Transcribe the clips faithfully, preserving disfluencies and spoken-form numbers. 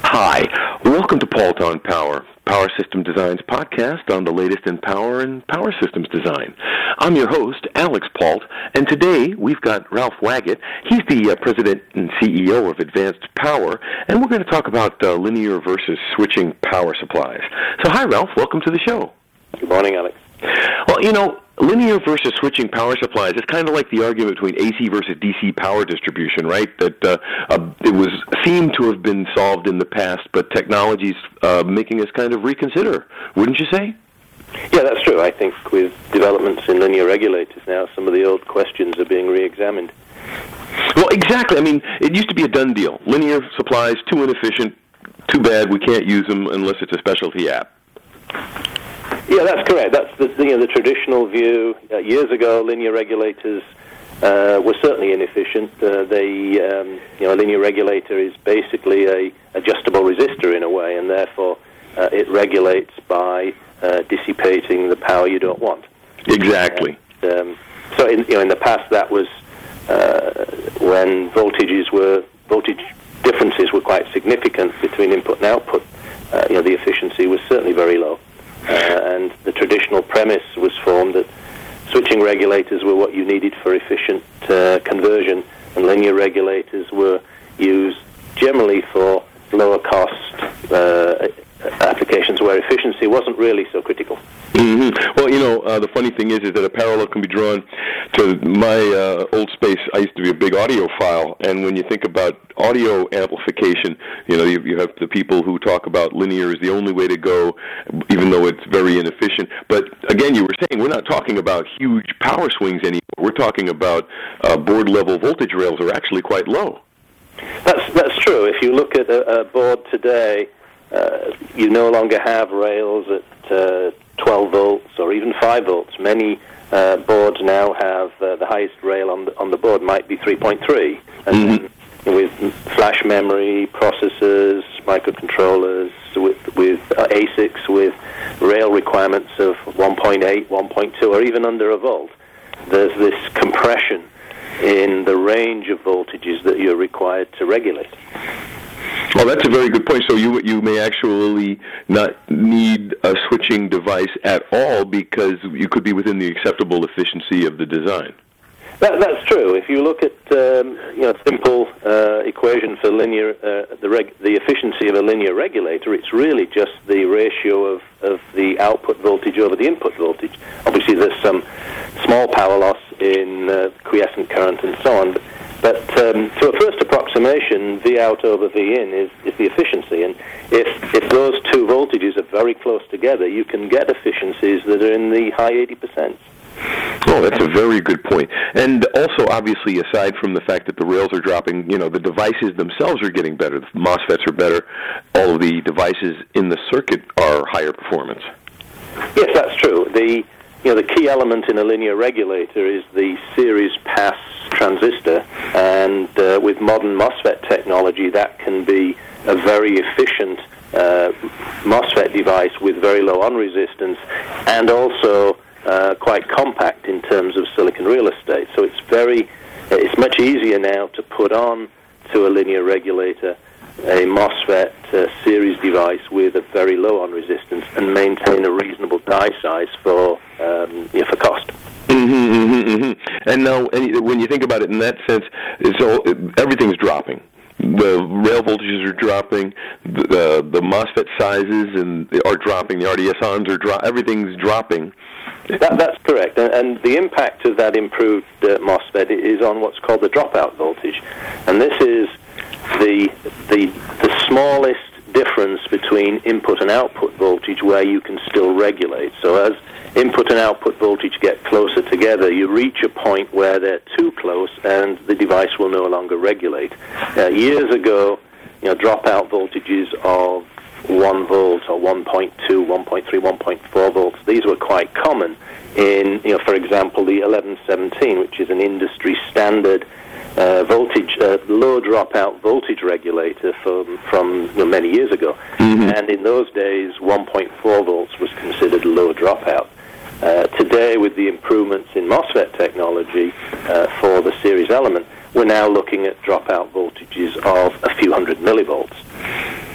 Hi, welcome to Paul Town Power, Power System Design's podcast on the latest in power and power systems design. I'm your host, Alex Pault, and today we've got Ralph Waggett. He's the uh, president and C E O of Advanced Power, and we're going to talk about uh, linear versus switching power supplies. So hi, Ralph. Welcome to the show. Good morning, Alex. Well, you know, linear versus switching power supplies is kind of like the argument between A C versus D C power distribution, right? That uh, uh, it was seemed to have been solved in the past, but technology's uh, making us kind of reconsider, wouldn't you say? Yeah, that's true. I think with developments in linear regulators now, some of the old questions are being re-examined. Well, exactly. I mean, it used to be a done deal. Linear supplies, too inefficient, too bad, we can't use them unless it's a specialty app. Yeah, that's correct. That's the, you know, the traditional view. Uh, years ago, linear regulators uh, were certainly inefficient. Uh, they, um, you know, a linear regulator is basically a adjustable resistor in a way, and therefore uh, it regulates by uh, dissipating the power you don't want. Exactly. And, um, so, in, you know, in the past, that was uh, when voltages were voltage differences were quite significant between input and output. Uh, you know, the efficiency was certainly very low. Uh, and the traditional premise was formed that switching regulators were what you needed for efficient uh, conversion, and linear regulators were used generally for lower cost uh, applications where efficiency wasn't really so critical. Mm-hmm. Well, you know, uh, the funny thing is, is that a parallel can be drawn to my uh, old space. I used to be a big audiophile, and when you think about audio amplification, you know, you, you have the people who talk about linear is the only way to go, even though it's very inefficient. But again, you were saying we're not talking about huge power swings anymore. We're talking about uh, board-level voltage rails are actually quite low. That's that's true. If you look at a, a board today, uh, you no longer have rails at uh, twelve volts or even five volts. Many uh, boards now have uh, the highest rail on the, on the board might be three point three. And Mm-hmm. with flash memory, processors, microcontrollers, with, with uh, A S I Cs, with rail requirements of one point eight, one point two, or even under a volt, there's this compression in the range of voltages that you're required to regulate. Well, that's a very good point. So you you may actually not need a switching device at all because you could be within the acceptable efficiency of the design. That, that's true. If you look at um, you know simple uh, equation for linear uh, the reg, the efficiency of a linear regulator, it's really just the ratio of, of the output voltage over the input voltage. Obviously, there's some small power loss in uh, quiescent current and so on. But um, to a first approximation, V out over V in is, is the efficiency. And if if those two voltages are very close together, you can get efficiencies that are in the high eighty percent. Oh, that's a very good point. And also, obviously, aside from the fact that the rails are dropping, you know, the devices themselves are getting better. The MOSFETs are better. All of the devices in the circuit are higher performance. Yes, that's true. The you know the key element in a linear regulator is the series pass transistor, and uh, with modern MOSFET technology, that can be a very efficient uh, MOSFET device with very low on resistance, and also Uh, quite compact in terms of silicon real estate. So it's very, it's much easier now to put on to a linear regulator a MOSFET uh, series device with a very low on resistance and maintain a reasonable die size for um, you know, for cost. Mm-hmm, mm-hmm, mm-hmm. And now, and when you think about it in that sense, it's all, everything's dropping. The rail voltages are dropping, the, uh, the MOSFET sizes and are dropping, the R D S ons are dropping, everything's dropping. That, that's correct, and, and the impact of that improved uh, MOSFET is on what's called the dropout voltage, and this is the the the smallest difference between input and output voltage where you can still regulate. So as input and output voltage get closer together, you reach a point where they're too close and the device will no longer regulate. Uh, years ago, you know, dropout voltages of one volt or one point two, one point three, one point four volts, these were quite common in, you know, for example, the eleven seventeen, which is an industry standard uh, voltage, uh, low dropout voltage regulator from, from you know, many years ago. Mm-hmm. And in those days, one point four volts was considered low dropout. Uh, today, with the improvements in MOSFET technology uh, for the series element, we're now looking at dropout voltages of a few hundred millivolts.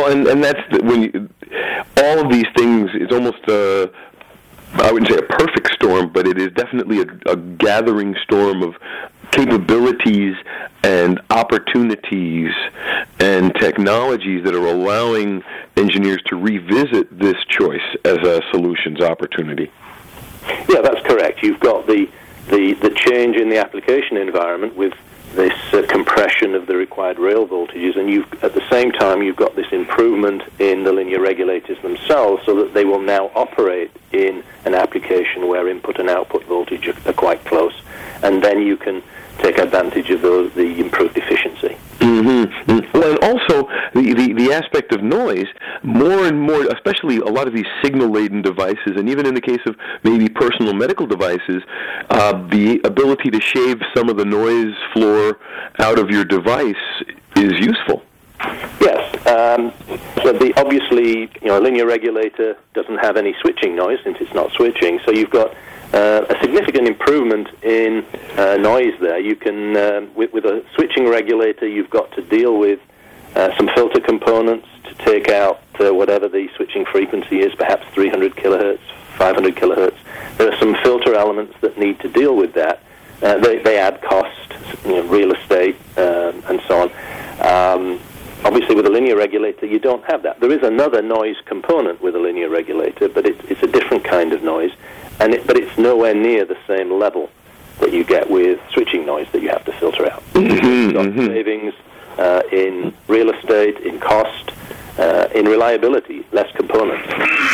Well, and, and that's the, when you, all of these things, it's almost a, I wouldn't say a perfect storm, but it is definitely a, a gathering storm of capabilities and opportunities and technologies that are allowing engineers to revisit this choice as a solutions opportunity. Yeah, that's correct. You've got the the, the change in the application environment with this uh, compression of the required rail voltages, and you've at the same time you've got this improvement in the linear regulators themselves, so that they will now operate in an application where input and output voltage are, are quite close, and then you can take advantage of those, the improved efficiency. Mm-hmm. Well, and also the, the, the aspect of noise, more and more, especially a lot of these signal-laden devices, and even in the case of maybe personal medical devices, uh, the ability to shave some of the noise floor out of your device is useful. Yes. Um, so the, obviously, you know, a linear regulator doesn't have any switching noise since it's not switching, so you've got Uh, a significant improvement in uh, noise there. You can, uh, with, with a switching regulator, you've got to deal with uh, some filter components to take out uh, whatever the switching frequency is, perhaps three hundred kilohertz, five hundred kilohertz. There are some filter elements that need to deal with that. Uh, they, they add cost, you know, real estate, um, and so on. Um, Obviously, with a linear regulator, you don't have that. There is another noise component with a linear regulator, but it, it's a different kind of noise, and it, but it's nowhere near the same level that you get with switching noise that you have to filter out. You've got savings uh, in real estate, in cost, uh, in reliability, less components.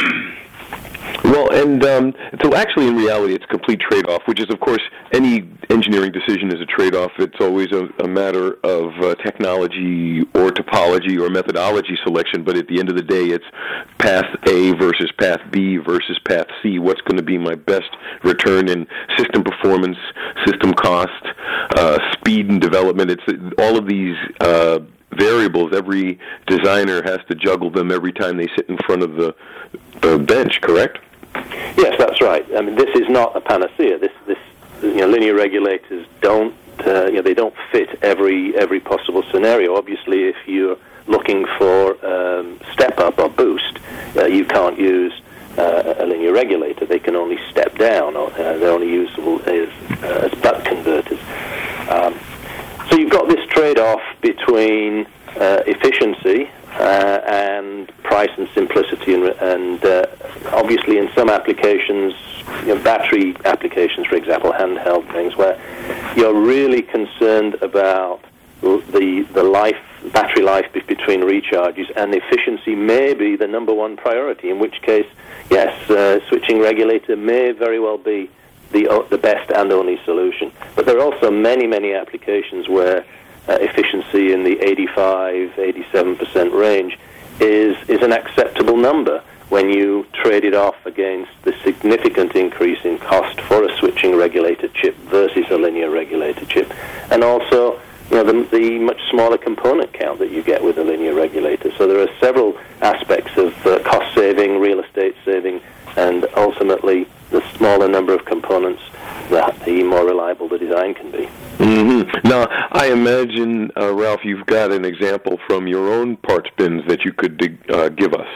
Well, and um, so actually, in reality, it's a complete trade-off, which is, of course, any engineering decision is a trade-off. It's always a, a matter of uh, technology or topology or methodology selection, but at the end of the day, it's path A versus path B versus path C. What's going to be my best return in system performance, system cost, uh, speed and development? It's all of these uh, variables. Every designer has to juggle them every time they sit in front of the, the bench, correct? Yes, that's right. I mean, this is not a panacea. This, this, you know, linear regulators don't, uh, you know, they don't fit every every possible scenario. Obviously, if you're looking for um, step up or boost, uh, you can't use uh, a linear regulator. They can only step down, or uh, they're only usable as uh, as buck converters. Um, so you've got this trade-off between uh, efficiency Uh, and price and simplicity, and, and uh, obviously in some applications, you know, battery applications, for example, handheld things, where you're really concerned about the the life, battery life between recharges, and efficiency may be the number one priority. In which case, yes, uh, switching regulator may very well be the uh, the best and only solution. But there are also many many applications where Uh, efficiency in the eighty-five, eighty-seven percent range is is an acceptable number when you trade it off against the significant increase in cost for a switching regulator chip versus a linear regulator chip, and also, you know, the, the much smaller component count that you get with a linear regulator. So there are several aspects of uh, cost saving, real estate saving, and ultimately the smaller number of components, that the more reliable the design can be. Mm-hmm. Now, I imagine, uh, Ralph, you've got an example from your own parts bins that you could uh, give us.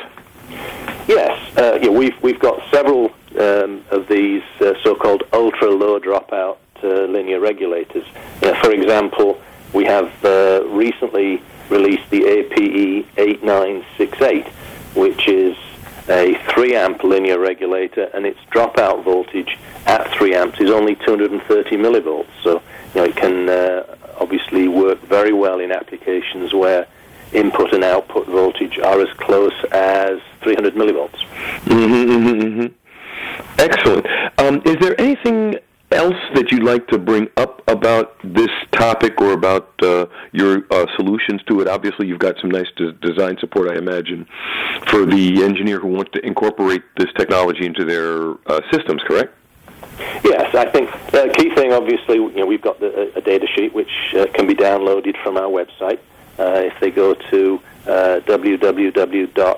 Yes, uh, yeah, we've we've got several um, of these uh, so-called ultra-low dropout uh, linear regulators. Uh, for example, we have uh, recently released the A P E eight nine six eight, which is a three amp linear regulator, and its dropout voltage at three amps is only two hundred thirty millivolts. So, you know, it can uh, obviously work very well in applications where input and output voltage are as close as three hundred millivolts. Mm-hmm, mm-hmm, mm-hmm. Excellent. Um, is there anything else that you'd like to bring up about this topic or about uh, your uh, solutions to it? Obviously, you've got some nice de- design support, I imagine, for the engineer who wants to incorporate this technology into their uh, systems, correct? Yes, I think the key thing, obviously, you know, we've got the, a data sheet which uh, can be downloaded from our website. Uh, if they go to uh, w w w dot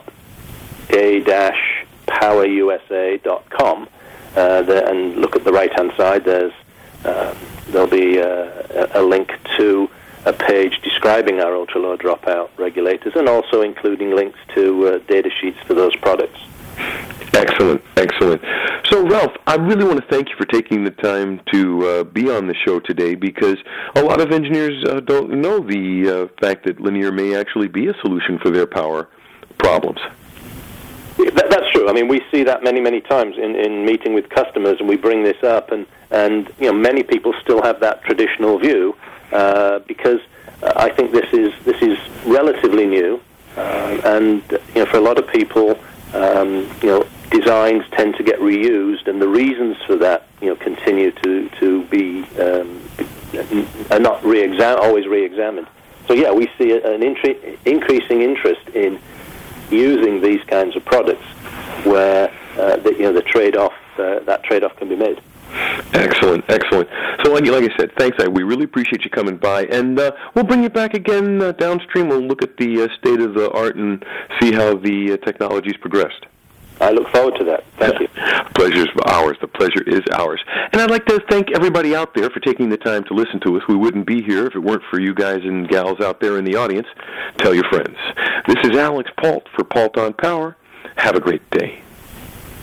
a dash power u s a dot com uh, the, and look at the right-hand side, there's uh, there'll be uh, a link to a page describing our ultra-low dropout regulators and also including links to uh, data sheets for those products. Excellent, excellent. So, Ralph, I really want to thank you for taking the time to uh, be on the show today, because a lot of engineers uh, don't know the uh, fact that linear may actually be a solution for their power problems. That, that's true. I mean, we see that many, many times in, in meeting with customers, and we bring this up, and, and you know, many people still have that traditional view uh, because uh, I think this is this is relatively new, uh, and you know, for a lot of people, um, you know, designs tend to get reused, and the reasons for that, you know, continue to to be um, are not re-exam- always re-examined. So yeah, we see an intri- increasing interest in using these kinds of products where uh, the, you know, the trade-off uh, that trade-off can be made. Excellent, excellent. So, like, like I said, thanks. I, we really appreciate you coming by, and uh, we'll bring you back again uh, downstream. We'll look at the uh, state of the art and see how the uh, technology's progressed. I look forward to that. Thank you. Pleasure's ours. The pleasure is ours. And I'd like to thank everybody out there for taking the time to listen to us. We wouldn't be here if it weren't for you guys and gals out there in the audience. Tell your friends. This is Alex Palt for Palt on Power. Have a great day.